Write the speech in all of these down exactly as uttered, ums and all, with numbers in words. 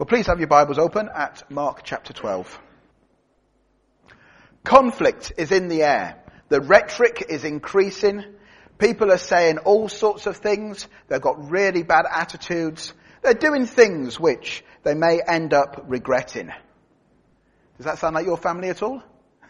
Well, please have your Bibles open at Mark chapter twelve. Conflict is in the air. The rhetoric is increasing. People are saying all sorts of things. They've got really bad attitudes. They're doing things which they may end up regretting. Does that sound like your family at all?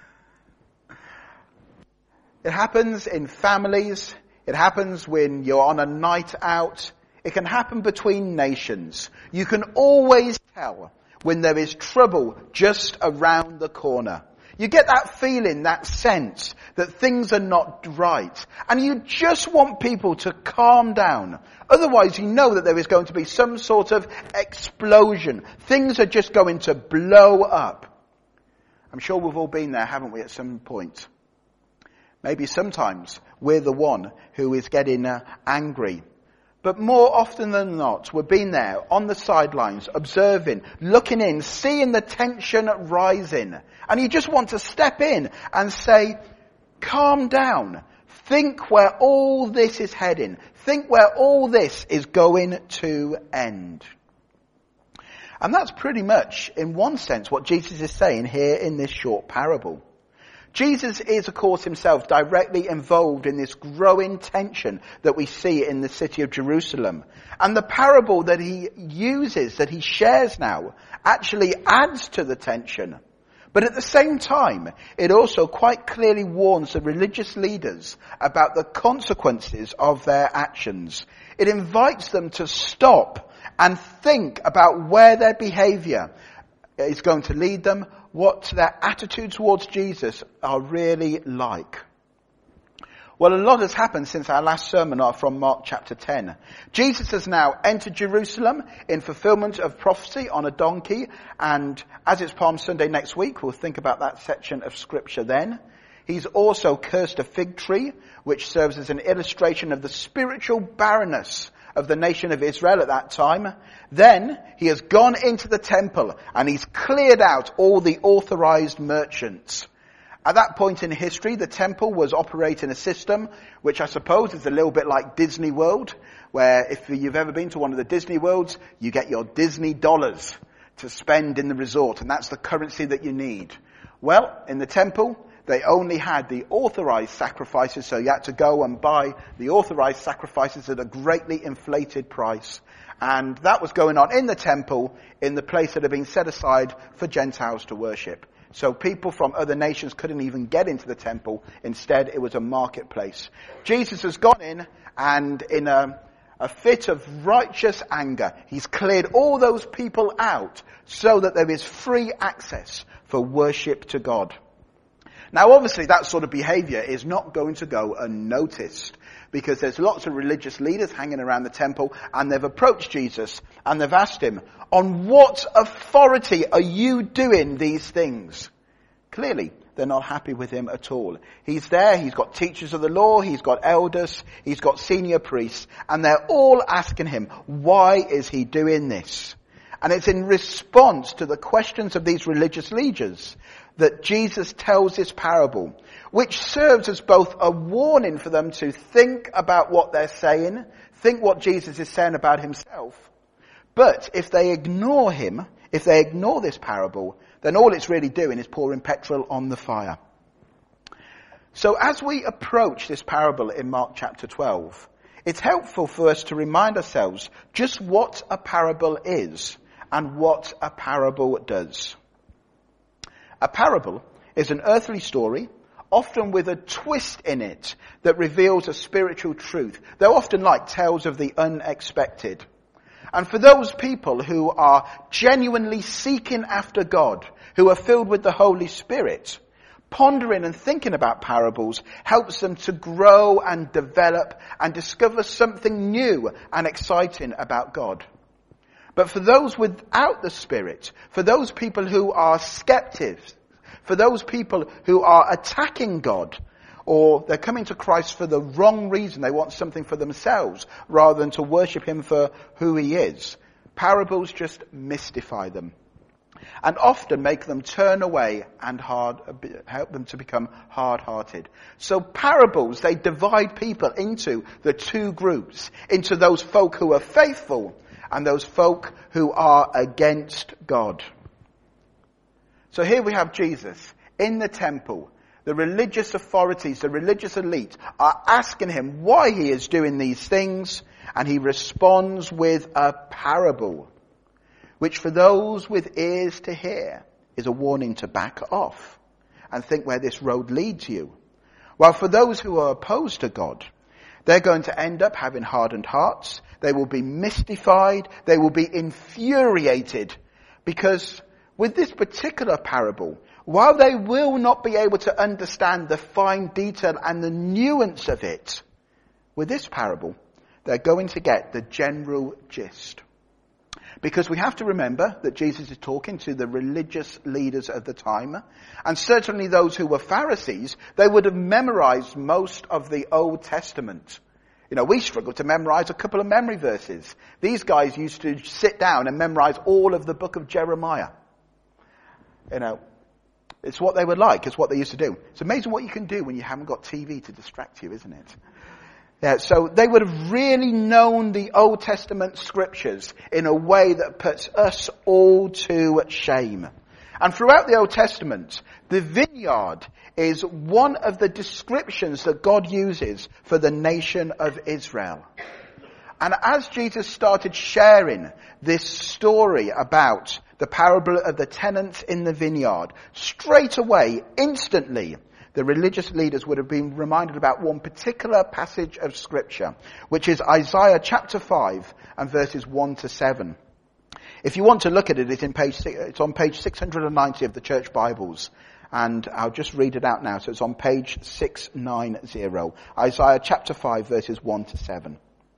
It happens in families. It happens when you're on a night out. It can happen between nations. You can always tell when there is trouble just around the corner. You get that feeling, that sense that things are not right. And you just want people to calm down. Otherwise, you know that there is going to be some sort of explosion. Things are just going to blow up. I'm sure we've all been there, haven't we, at some point? Maybe sometimes we're the one who is getting uh, angry. But more often than not, we've been there on the sidelines, observing, looking in, seeing the tension rising. And you just want to step in and say, calm down. Think where all this is heading. Think where all this is going to end. And that's pretty much, in one sense, what Jesus is saying here in this short parable. Jesus is, of course, himself directly involved in this growing tension that we see in the city of Jerusalem. And the parable that he uses, that he shares now, actually adds to the tension. But at the same time, it also quite clearly warns the religious leaders about the consequences of their actions. It invites them to stop and think about where their behavior is going to lead them, what their attitude towards Jesus are really like. Well, a lot has happened since our last sermon from Mark chapter ten. Jesus has now entered Jerusalem in fulfillment of prophecy on a donkey, and as it's Palm Sunday next week, we'll think about that section of scripture then. He's also cursed a fig tree, which serves as an illustration of the spiritual barrenness of the nation of Israel at that time. Then he has gone into the temple and he's cleared out all the authorized merchants. At that point in history, the temple was operating a system which I suppose is a little bit like Disney World, where if you've ever been to one of the Disney Worlds, you get your Disney dollars to spend in the resort, and that's the currency that you need. Well, in the temple, they only had the authorized sacrifices, so you had to go and buy the authorized sacrifices at a greatly inflated price. And that was going on in the temple, in the place that had been set aside for Gentiles to worship. So people from other nations couldn't even get into the temple. Instead, it was a marketplace. Jesus has gone in, and in a, a fit of righteous anger, he's cleared all those people out so that there is free access for worship to God. Now, obviously, that sort of behavior is not going to go unnoticed, because there's lots of religious leaders hanging around the temple, and they've approached Jesus and they've asked him, on what authority are you doing these things? Clearly, they're not happy with him at all. He's there, he's got teachers of the law, he's got elders, he's got senior priests, and they're all asking him, why is he doing this? And it's in response to the questions of these religious leaders that Jesus tells this parable, which serves as both a warning for them to think about what they're saying, think what Jesus is saying about himself. But if they ignore him, if they ignore this parable, then all it's really doing is pouring petrol on the fire. So as we approach this parable in Mark chapter twelve, it's helpful for us to remind ourselves just what a parable is and what a parable does. A parable is an earthly story, often with a twist in it that reveals a spiritual truth. They're often like tales of the unexpected. And for those people who are genuinely seeking after God, who are filled with the Holy Spirit, pondering and thinking about parables helps them to grow and develop and discover something new and exciting about God. But for those without the Spirit, for those people who are skeptics, for those people who are attacking God, or they're coming to Christ for the wrong reason, they want something for themselves rather than to worship him for who he is, parables just mystify them and often make them turn away and hard, help them to become hard-hearted. So parables, they divide people into the two groups, into those folk who are faithful and those folk who are against God. So here we have Jesus in the temple. The religious authorities, the religious elite are asking him why he is doing these things, and he responds with a parable, which for those with ears to hear is a warning to back off and think where this road leads you. While for those who are opposed to God, they're going to end up having hardened hearts. They will be mystified. They will be infuriated, because with this particular parable, while they will not be able to understand the fine detail and the nuance of it, with this parable, they're going to get the general gist. Because we have to remember that Jesus is talking to the religious leaders of the time, and certainly those who were Pharisees, they would have memorized most of the Old Testament. You know, we struggle to memorize a couple of memory verses. These guys used to sit down and memorize all of the book of Jeremiah. You know, it's what they were like. It's what they used to do. It's amazing what you can do when you haven't got T V to distract you, isn't it? Yeah, so they would have really known the Old Testament scriptures in a way that puts us all to shame. And throughout the Old Testament, the vineyard is one of the descriptions that God uses for the nation of Israel. And as Jesus started sharing this story about the parable of the tenants in the vineyard, straight away, instantly, the religious leaders would have been reminded about one particular passage of scripture, which is Isaiah chapter five and verses one to seven. If you want to look at it, it's in page, it's on page six hundred ninety of the church Bibles. And I'll just read it out now. So it's on page six ninety. Isaiah chapter five verses one to seven.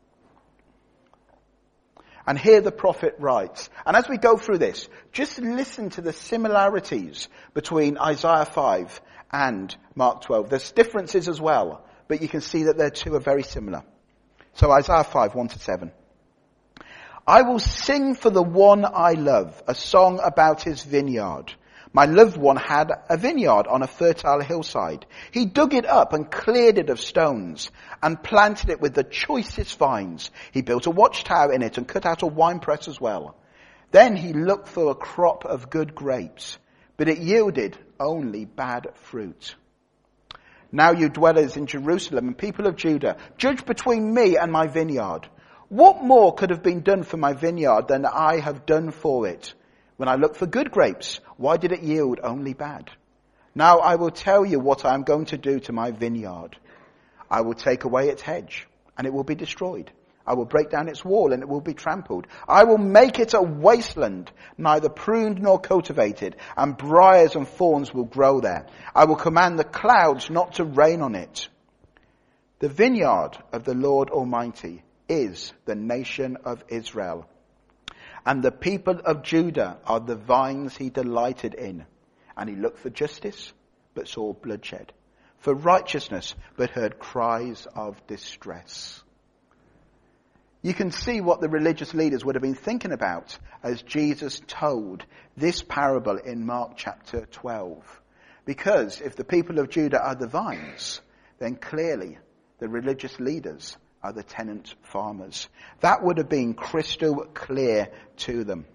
And here the prophet writes, and as we go through this, just listen to the similarities between Isaiah five and Mark twelve. There's differences as well, but you can see that their two are very similar. So Isaiah five, one to seven. I will sing for the one I love, a song about his vineyard. My loved one had a vineyard on a fertile hillside. He dug it up and cleared it of stones and planted it with the choicest vines. He built a watchtower in it and cut out a winepress as well. Then he looked for a crop of good grapes, but it yielded only bad fruit. Now you dwellers in Jerusalem and people of Judah, judge between me and my vineyard. What more could have been done for my vineyard than I have done for it? When I looked for good grapes, why did it yield only bad? Now I will tell you what I am going to do to my vineyard. I will take away its hedge, and it will be destroyed. I will break down its wall, and it will be trampled. I will make it a wasteland, neither pruned nor cultivated, and briars and thorns will grow there. I will command the clouds not to rain on it. The vineyard of the Lord Almighty is the nation of Israel. And the people of Judah are the vines he delighted in. And he looked for justice, but saw bloodshed. For righteousness, but heard cries of distress. You can see what the religious leaders would have been thinking about as Jesus told this parable in Mark chapter twelve. Because if the people of Judah are the vines, then clearly the religious leaders are the tenant farmers. That would have been crystal clear to them.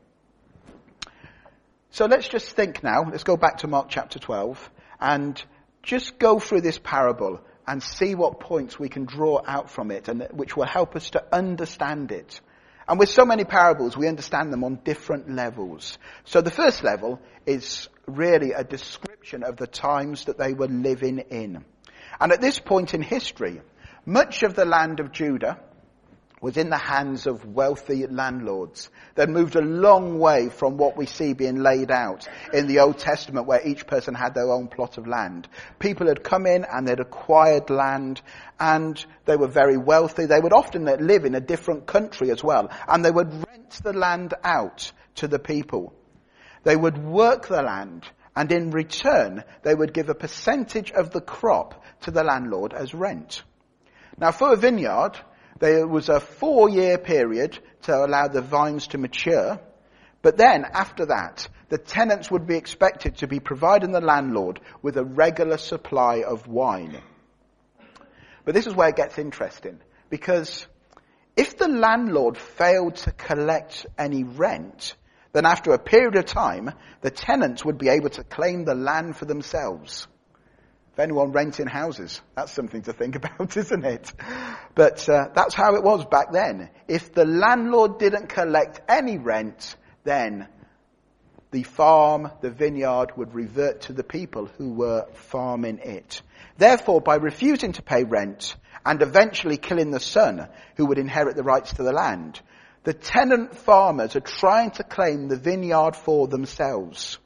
So let's just think now. Let's go back to Mark chapter twelve and just go through this parable and see what points we can draw out from it, and which will help us to understand it. And with so many parables, we understand them on different levels. So the first level is really a description of the times that they were living in. And at this point in history, much of the land of Judah was in the hands of wealthy landlords. They'd moved a long way from what we see being laid out in the Old Testament, where each person had their own plot of land. People had come in and they'd acquired land, and they were very wealthy. They would often live in a different country as well, and they would rent the land out to the people. They would work the land, and in return, they would give a percentage of the crop to the landlord as rent. Now, for a vineyard, there was a four-year period to allow the vines to mature. But then, after that, the tenants would be expected to be providing the landlord with a regular supply of wine. But this is where it gets interesting. Because if the landlord failed to collect any rent, then after a period of time, the tenants would be able to claim the land for themselves. If anyone renting houses, that's something to think about, isn't it? But uh, that's how it was back then. If the landlord didn't collect any rent, then the farm, the vineyard, would revert to the people who were farming it. Therefore, by refusing to pay rent and eventually killing the son who would inherit the rights to the land, the tenant farmers are trying to claim the vineyard for themselves.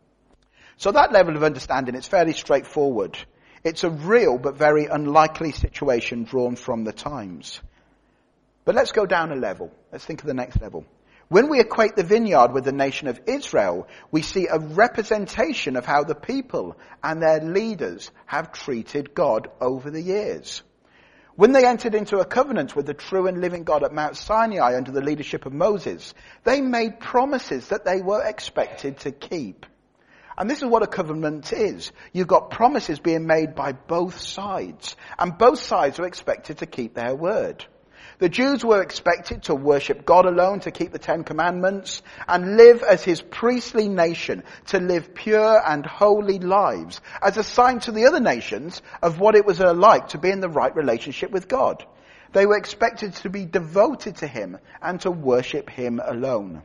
So that level of understanding is fairly straightforward. It's a real but very unlikely situation drawn from the times. But let's go down a level. Let's think of the next level. When we equate the vineyard with the nation of Israel, we see a representation of how the people and their leaders have treated God over the years. When they entered into a covenant with the true and living God at Mount Sinai under the leadership of Moses, they made promises that they were expected to keep. And this is what a covenant is. You've got promises being made by both sides, and both sides are expected to keep their word. The Jews were expected to worship God alone, to keep the Ten Commandments, and live as his priestly nation, to live pure and holy lives, as a sign to the other nations of what it was like to be in the right relationship with God. They were expected to be devoted to him and to worship him alone.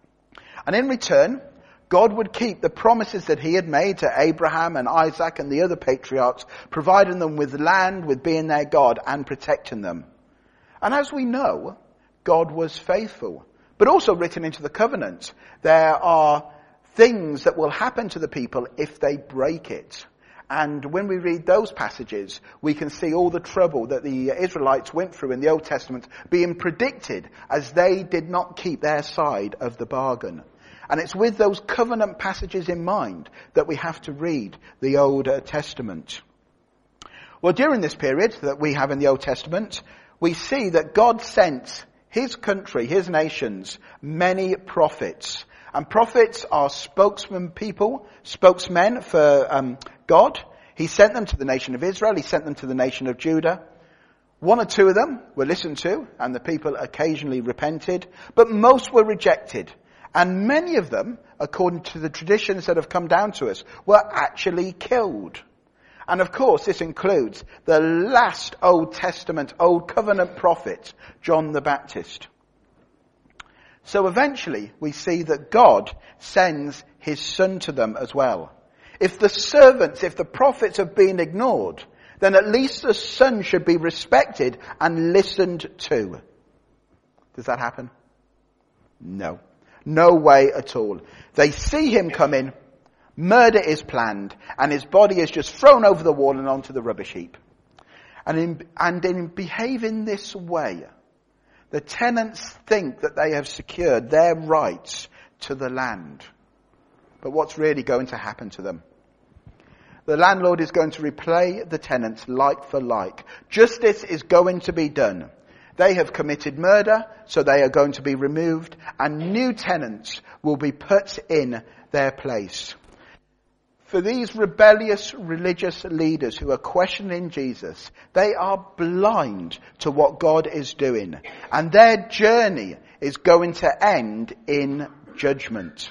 And in return, God would keep the promises that he had made to Abraham and Isaac and the other patriarchs, providing them with land, with being their God, and protecting them. And as we know, God was faithful. But also written into the covenant, there are things that will happen to the people if they break it. And when we read those passages, we can see all the trouble that the Israelites went through in the Old Testament being predicted as they did not keep their side of the bargain. And it's with those covenant passages in mind that we have to read the Old Testament. Well, during this period that we have in the Old Testament, we see that God sent his country, his nations, many prophets. And prophets are spokesman people, spokesmen for um, God. He sent them to the nation of Israel. He sent them to the nation of Judah. One or two of them were listened to, and the people occasionally repented. But most were rejected. And many of them, according to the traditions that have come down to us, were actually killed. And of course, this includes the last Old Testament, Old Covenant prophet, John the Baptist. So eventually, we see that God sends his son to them as well. If the servants, if the prophets have been ignored, then at least the son should be respected and listened to. Does that happen? No. No way at all. They see him coming, murder is planned, and his body is just thrown over the wall and onto the rubbish heap. And in, and in behaving this way, the tenants think that they have secured their rights to the land. But what's really going to happen to them? The landlord is going to repay the tenants like for like. Justice is going to be done. They have committed murder, so they are going to be removed, and new tenants will be put in their place. For these rebellious religious leaders who are questioning Jesus, they are blind to what God is doing, and their journey is going to end in judgment.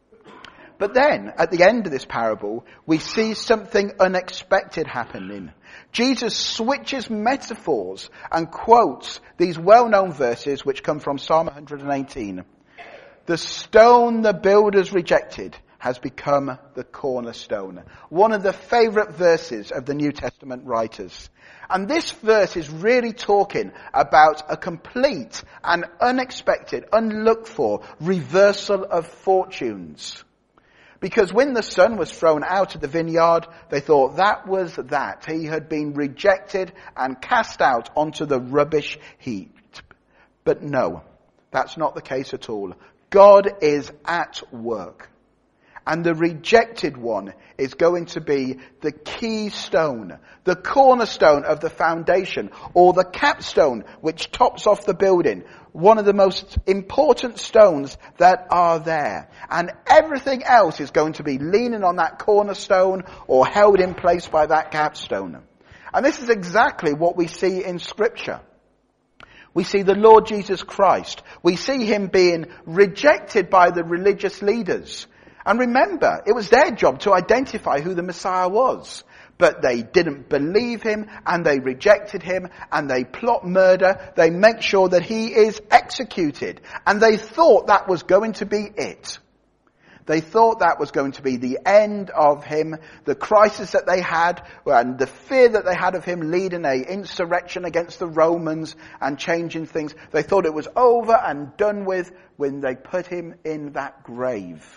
But then, at the end of this parable, we see something unexpected happening. Jesus switches metaphors and quotes these well-known verses which come from Psalm one hundred eighteen. The stone the builders rejected has become the cornerstone. One of the favourite verses of the New Testament writers. And this verse is really talking about a complete and unexpected, unlooked for reversal of fortunes. Because when the son was thrown out of the vineyard, they thought that was that. He had been rejected and cast out onto the rubbish heap. But no, that's not the case at all. God is at work. And the rejected one is going to be the keystone, the cornerstone of the foundation, or the capstone which tops off the building. One of the most important stones that are there. And everything else is going to be leaning on that cornerstone or held in place by that capstone. And this is exactly what we see in Scripture. We see the Lord Jesus Christ. We see him being rejected by the religious leaders. And remember, it was their job to identify who the Messiah was. But they didn't believe him, and they rejected him, and they plot murder. They make sure that he is executed. And they thought that was going to be it. They thought that was going to be the end of him. The crisis that they had, and the fear that they had of him leading an insurrection against the Romans and changing things. They thought it was over and done with when they put him in that grave.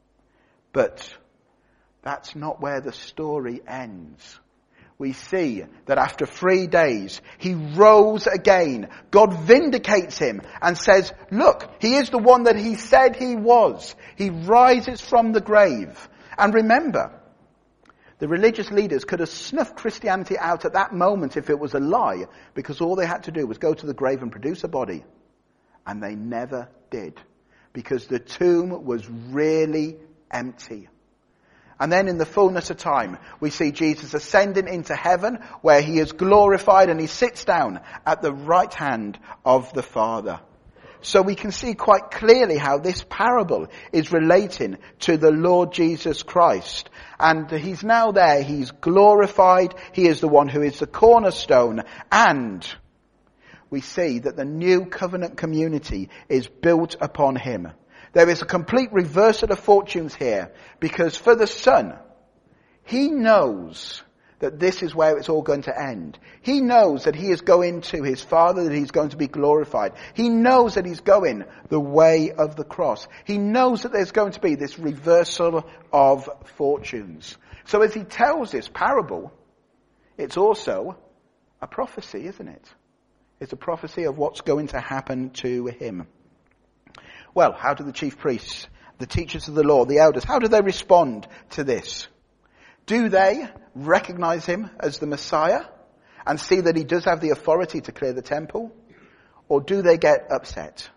But that's not where the story ends. We see that after three days, he rose again. God vindicates him and says, look, he is the one that he said he was. He rises from the grave. And remember, the religious leaders could have snuffed Christianity out at that moment if it was a lie, because all they had to do was go to the grave and produce a body. And they never did, because the tomb was really empty. And then in the fullness of time, we see Jesus ascending into heaven, where he is glorified and he sits down at the right hand of the Father. So we can see quite clearly how this parable is relating to the Lord Jesus Christ. And he's now there, he's glorified, he is the one who is the cornerstone, and we see that the new covenant community is built upon him. There is a complete reversal of fortunes here, because for the Son, he knows that this is where it's all going to end. He knows that he is going to his Father, that he's going to be glorified. He knows that he's going the way of the cross. He knows that there's going to be this reversal of fortunes. So as he tells this parable, it's also a prophecy, isn't it? It's a prophecy of what's going to happen to him. Well, how do the chief priests, the teachers of the law, the elders, how do they respond to this? Do they recognize him as the Messiah and see that he does have the authority to clear the temple? Or do they get upset?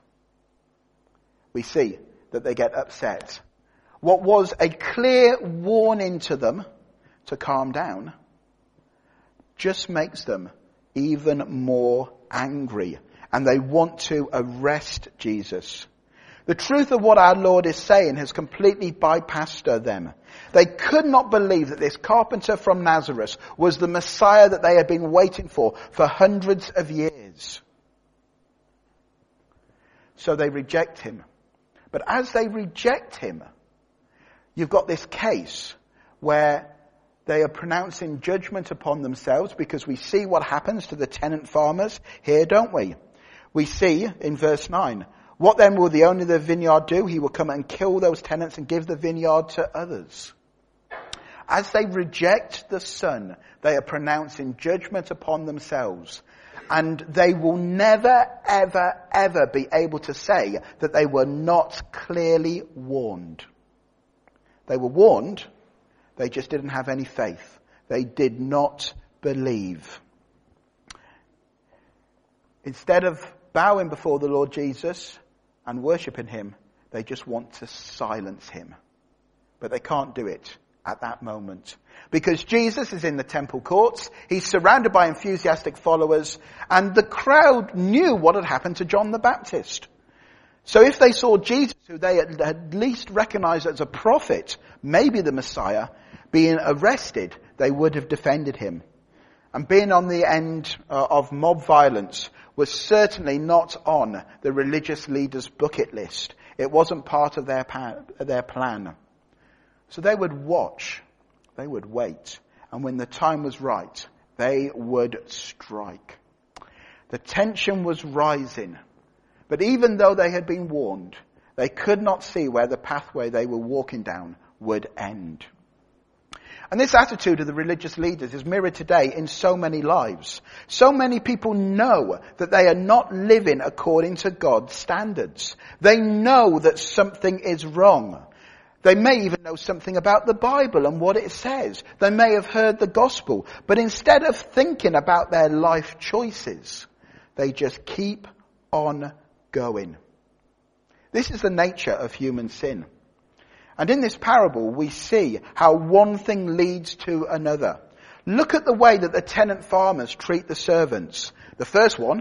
We see that they get upset. What was a clear warning to them to calm down just makes them even more angry, and they want to arrest Jesus. The truth of what our Lord is saying has completely bypassed them. They could not believe that this carpenter from Nazareth was the Messiah that they had been waiting for for hundreds of years. So they reject him. But as they reject him, you've got this case where they are pronouncing judgment upon themselves, because we see what happens to the tenant farmers here, don't we? We see in verse nine, what then will the owner of the vineyard do? He will come and kill those tenants and give the vineyard to others. As they reject the Son, they are pronouncing judgment upon themselves. And they will never, ever, ever be able to say that they were not clearly warned. They were warned, they just didn't have any faith. They did not believe. Instead of bowing before the Lord Jesus and worshipping him, they just want to silence him. But they can't do it at that moment, because Jesus is in the temple courts. He's surrounded by enthusiastic followers, and the crowd knew what had happened to John the Baptist. So if they saw Jesus, who they had at least recognized as a prophet, maybe the Messiah, being arrested, they would have defended him. And being on the end uh, of mob violence was certainly not on the religious leaders' bucket list. It wasn't part of their pa- their plan. So they would watch, they would wait, and when the time was right, they would strike. The tension was rising, but even though they had been warned, they could not see where the pathway they were walking down would end. And this attitude of the religious leaders is mirrored today in so many lives. So many people know that they are not living according to God's standards. They know that something is wrong. They may even know something about the Bible and what it says. They may have heard the gospel. But instead of thinking about their life choices, they just keep on going. This is the nature of human sin. And in this parable, we see how one thing leads to another. Look at the way that the tenant farmers treat the servants. The first one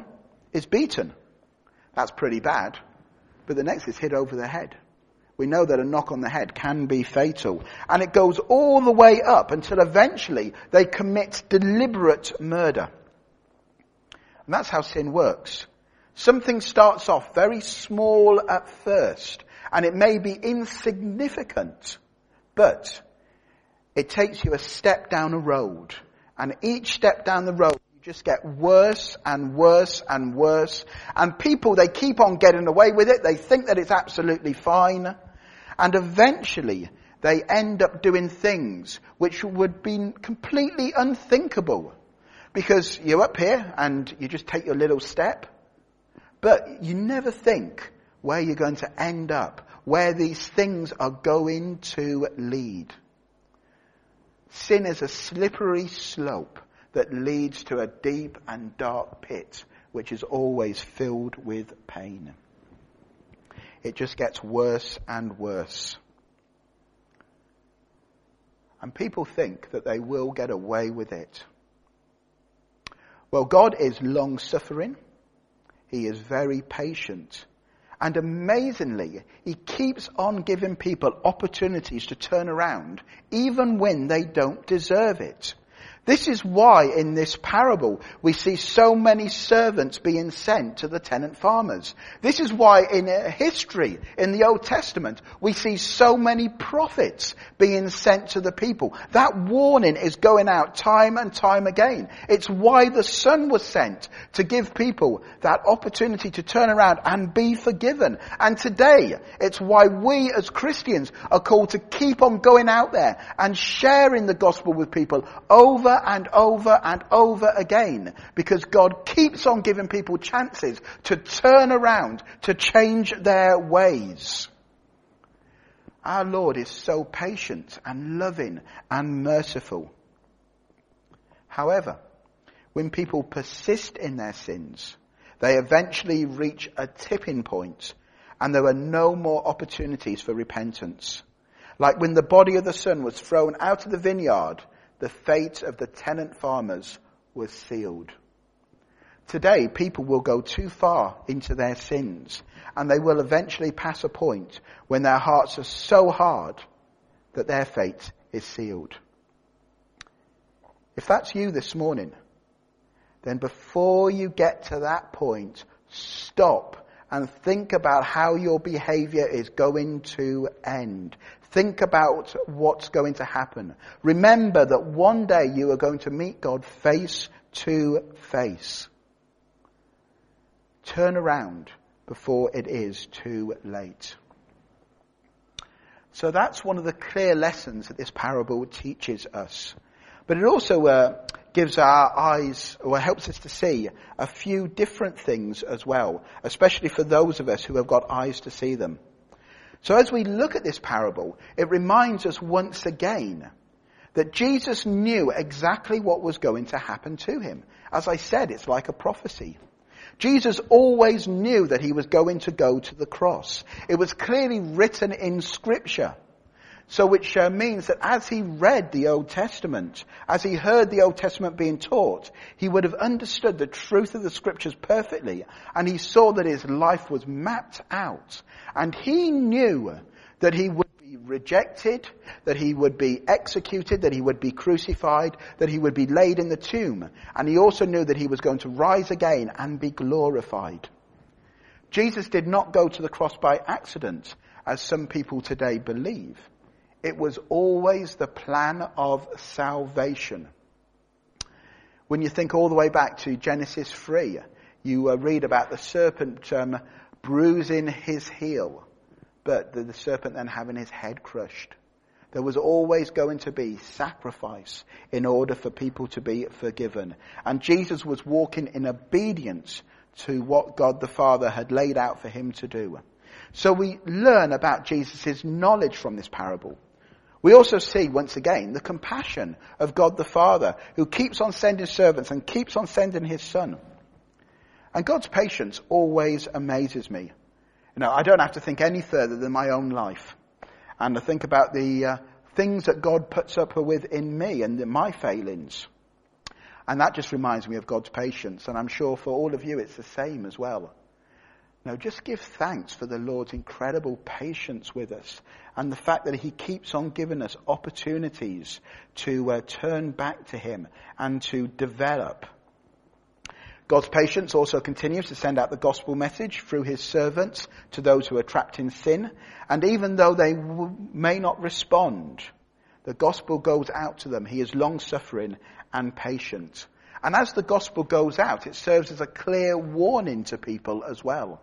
is beaten. That's pretty bad. But the next is hit over the head. We know that a knock on the head can be fatal. And it goes all the way up until eventually they commit deliberate murder. And that's how sin works. Something starts off very small at first, and it may be insignificant, but it takes you a step down a road. And each step down the road, you just get worse and worse and worse. And people, they keep on getting away with it. They think that it's absolutely fine. And eventually, they end up doing things which would be completely unthinkable. Because you're up here and you just take your little step. But you never think where you're going to end up, where these things are going to lead. Sin is a slippery slope that leads to a deep and dark pit, which is always filled with pain. It just gets worse and worse. And people think that they will get away with it. Well, God is long-suffering. He is very patient. And amazingly, he keeps on giving people opportunities to turn around, even when they don't deserve it. This is why in this parable we see so many servants being sent to the tenant farmers. This is why in history, in the Old Testament, we see so many prophets being sent to the people. That warning is going out time and time again. It's why the Son was sent, to give people that opportunity to turn around and be forgiven. And today, it's why we as Christians are called to keep on going out there and sharing the gospel with people over and over and over again, because God keeps on giving people chances to turn around, to change their ways. Our Lord is so patient and loving and merciful. However, when people persist in their sins, they eventually reach a tipping point and there are no more opportunities for repentance. Like when the body of the son was thrown out of the vineyard, the fate of the tenant farmers was sealed. Today, people will go too far into their sins, and they will eventually pass a point when their hearts are so hard that their fate is sealed. If that's you this morning, then before you get to that point, stop and think about how your behavior is going to end. Think about what's going to happen. Remember that one day you are going to meet God face to face. Turn around before it is too late. So that's one of the clear lessons that this parable teaches us. But it also uh, gives our eyes, or helps us to see a few different things as well, especially for those of us who have got eyes to see them. So as we look at this parable, it reminds us once again that Jesus knew exactly what was going to happen to him. As I said, it's like a prophecy. Jesus always knew that he was going to go to the cross. It was clearly written in Scripture. So which uh, means that as he read the Old Testament, as he heard the Old Testament being taught, he would have understood the truth of the Scriptures perfectly. And he saw that his life was mapped out. And he knew that he would be rejected, that he would be executed, that he would be crucified, that he would be laid in the tomb. And he also knew that he was going to rise again and be glorified. Jesus did not go to the cross by accident, as some people today believe. It was always the plan of salvation. When you think all the way back to Genesis three, you uh, read about the serpent um, bruising his heel, but the, the serpent then having his head crushed. There was always going to be sacrifice in order for people to be forgiven. And Jesus was walking in obedience to what God the Father had laid out for him to do. So we learn about Jesus' knowledge from this parable. We also see, once again, the compassion of God the Father, who keeps on sending servants and keeps on sending his Son. And God's patience always amazes me. You know, I don't have to think any further than my own life. And I think about the uh, things that God puts up with in me and my failings. And that just reminds me of God's patience. And I'm sure for all of you it's the same as well. No, just give thanks for the Lord's incredible patience with us and the fact that he keeps on giving us opportunities to uh, turn back to him and to develop. God's patience also continues to send out the gospel message through his servants to those who are trapped in sin. And even though they w- may not respond, the gospel goes out to them. He is long-suffering and patient. And as the gospel goes out, it serves as a clear warning to people as well.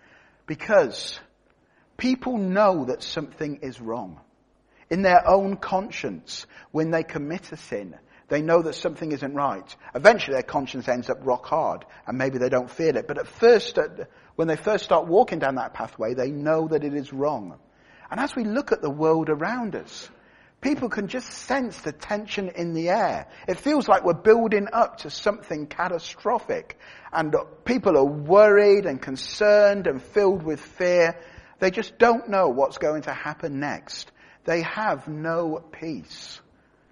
Because people know that something is wrong. In their own conscience, when they commit a sin, they know that something isn't right. Eventually their conscience ends up rock hard and maybe they don't feel it. But at first, when they first start walking down that pathway, they know that it is wrong. And as we look at the world around us, people can just sense the tension in the air. It feels like we're building up to something catastrophic. And people are worried and concerned and filled with fear. They just don't know what's going to happen next. They have no peace.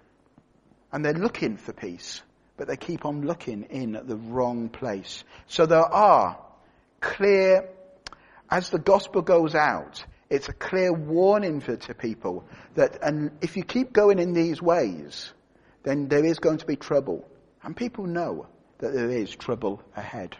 And they're looking for peace, but they keep on looking in the wrong place. So there are clear, as the gospel goes out, it's a clear warning for, to people that and if you keep going in these ways, then there is going to be trouble. And people know that there is trouble ahead.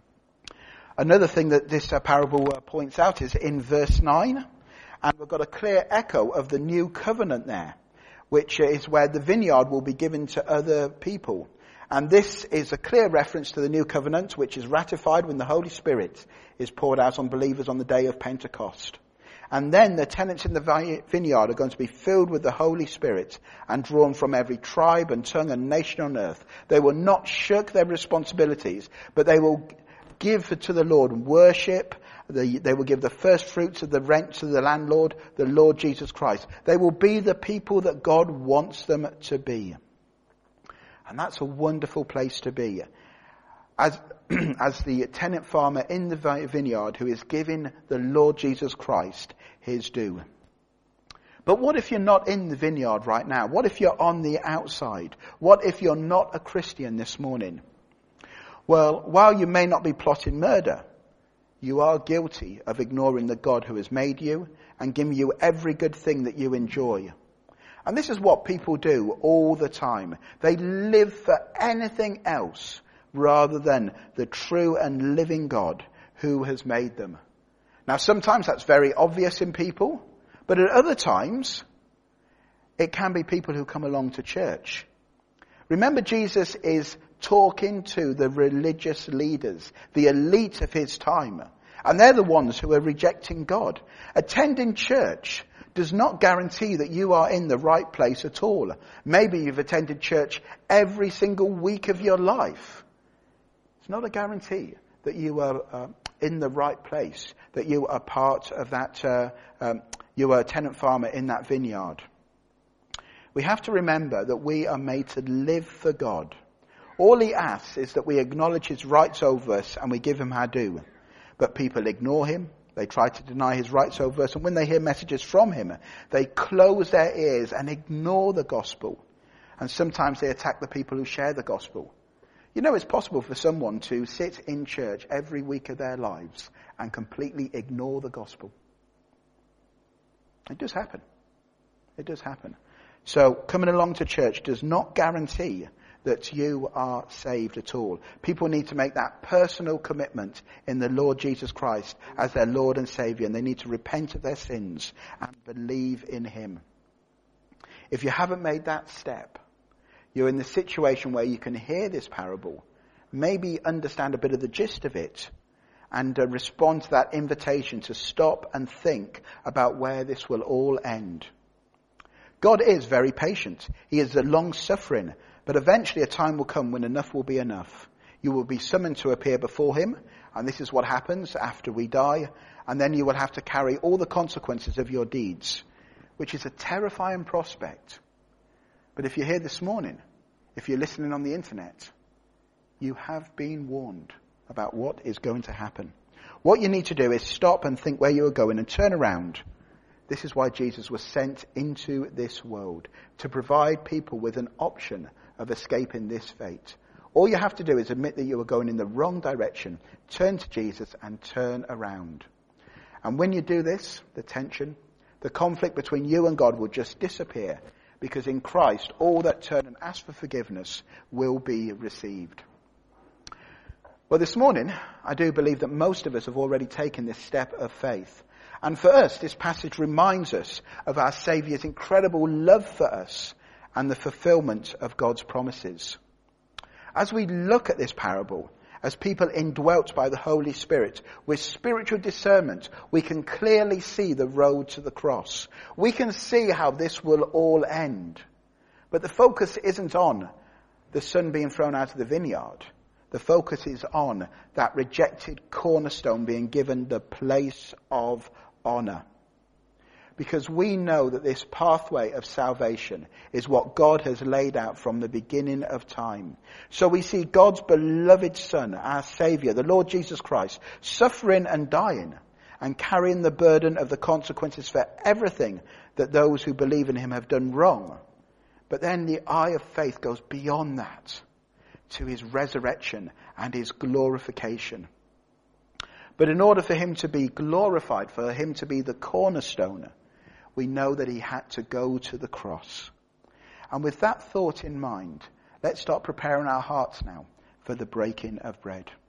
Another thing that this uh, parable uh, points out is in verse nine, and we've got a clear echo of the new covenant there, which is where the vineyard will be given to other people. And this is a clear reference to the new covenant, which is ratified when the Holy Spirit is poured out on believers on the day of Pentecost. And then the tenants in the vineyard are going to be filled with the Holy Spirit and drawn from every tribe and tongue and nation on earth. They will not shirk their responsibilities, but they will give to the Lord worship. They, they will give the first fruits of the rent to the landlord, the Lord Jesus Christ. They will be the people that God wants them to be. And that's a wonderful place to be. As, as the tenant farmer in the vineyard who is giving the Lord Jesus Christ his due. But what if you're not in the vineyard right now? What if you're on the outside? What if you're not a Christian this morning? Well, while you may not be plotting murder, you are guilty of ignoring the God who has made you and giving you every good thing that you enjoy. And this is what people do all the time. They live for anything else rather than the true and living God who has made them. Now, sometimes that's very obvious in people, but at other times, it can be people who come along to church. Remember, Jesus is talking to the religious leaders, the elite of his time, and they're the ones who are rejecting God. Attending church does not guarantee that you are in the right place at all. Maybe you've attended church every single week of your life. It's not a guarantee that you are uh, in the right place, that you are part of that, uh, um, you are a tenant farmer in that vineyard. We have to remember that we are made to live for God. All he asks is that we acknowledge his rights over us and we give him our due. But people ignore him. They try to deny his rights over us. And when they hear messages from him, they close their ears and ignore the gospel. And sometimes they attack the people who share the gospel. You know, it's possible for someone to sit in church every week of their lives and completely ignore the gospel. It does happen. It does happen. So coming along to church does not guarantee that you are saved at all. People need to make that personal commitment in the Lord Jesus Christ as their Lord and Saviour, and they need to repent of their sins and believe in him. If you haven't made that step, you're in the situation where you can hear this parable, maybe understand a bit of the gist of it, and uh, respond to that invitation to stop and think about where this will all end. God is very patient. He is long-suffering, but eventually a time will come when enough will be enough. You will be summoned to appear before him, and this is what happens after we die, and then you will have to carry all the consequences of your deeds, which is a terrifying prospect. But if you're here this morning, if you're listening on the internet, you have been warned about what is going to happen. What you need to do is stop and think where you are going and turn around. This is why Jesus was sent into this world, to provide people with an option of escaping this fate. All you have to do is admit that you are going in the wrong direction, turn to Jesus and turn around. And when you do this, the tension, the conflict between you and God will just disappear, because in Christ, all that turn and ask for forgiveness will be received. Well, this morning, I do believe that most of us have already taken this step of faith. And for us, this passage reminds us of our Saviour's incredible love for us and the fulfillment of God's promises. As we look at this parable, as people indwelt by the Holy Spirit, with spiritual discernment, we can clearly see the road to the cross. We can see how this will all end. But the focus isn't on the son being thrown out of the vineyard. The focus is on that rejected cornerstone being given the place of honor. Because we know that this pathway of salvation is what God has laid out from the beginning of time. So we see God's beloved Son, our Saviour, the Lord Jesus Christ, suffering and dying and carrying the burden of the consequences for everything that those who believe in him have done wrong. But then the eye of faith goes beyond that to his resurrection and his glorification. But in order for him to be glorified, for him to be the cornerstone, we know that he had to go to the cross. And with that thought in mind, let's start preparing our hearts now for the breaking of bread.